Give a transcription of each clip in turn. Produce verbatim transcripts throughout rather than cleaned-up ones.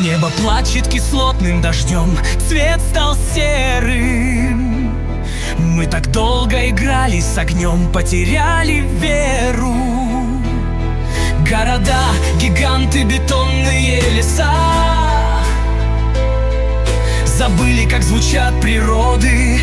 Небо плачет кислотным дождем, цвет стал серым. Мы так долго играли с огнем, потеряли веру. Города, гиганты, бетонные леса, забыли, как звучат природы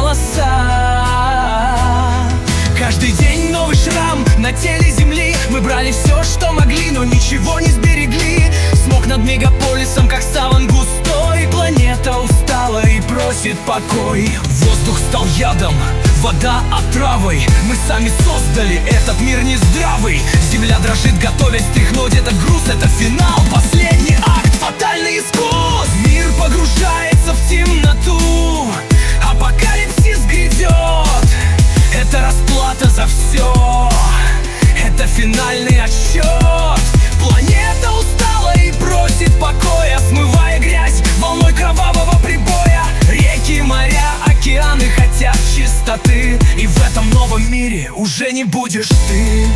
голоса. Каждый день новый шрам на теле земли. Мы брали все, что могли, но ничего не сберегли. Смог над мегаполисом, как саван густой. Планета устала и просит покой. Воздух стал ядом, вода отравой. Мы сами создали этот мир нездравый. Земля дрожит, готовясь стряхнуть этот груз. Это финал, последний акт, фатальный исход. Мир погружается в темноту, апокалипсис грядет. Это расплата за все, это финальный отсчет. Планета устала и просит покоя, смывая грязь волной кровавого прибоя. Реки, моря, океаны хотят чистоты, и в этом новом мире уже не будешь ты.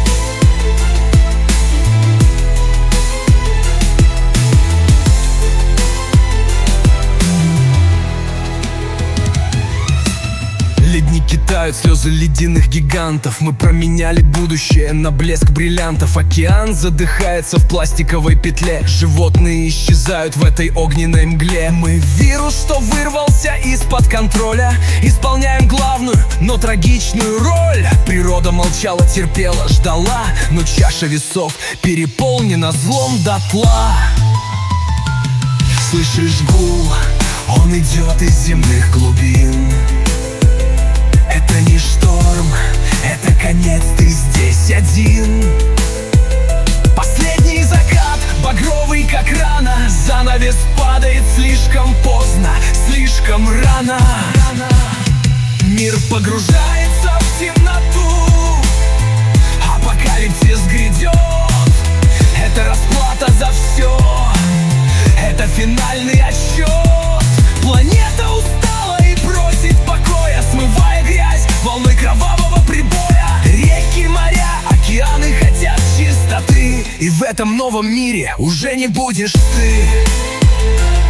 Ледники тают, слезы ледяных гигантов. Мы променяли будущее на блеск бриллиантов. Океан задыхается в пластиковой петле. Животные исчезают в этой огненной мгле. Мы вирус, что вырвался из-под контроля. Исполняем главную, но трагичную роль. Природа молчала, терпела, ждала, но чаша весов переполнена злом дотла. Слышишь гул? Он идет из земных глубин. Это не шторм, это конец, ты здесь один. Последний закат, багровый как рана. Занавес падает слишком поздно, слишком рано. Мир погружается в темноту, апокалипсис грядет. Это расплата за все, это финальный отсчет. Планета устала и просит покоя, смывая грязь волной кровавого прибоя. Реки, моря, океаны хотят чистоты, и в этом новом мире уже не будешь ты.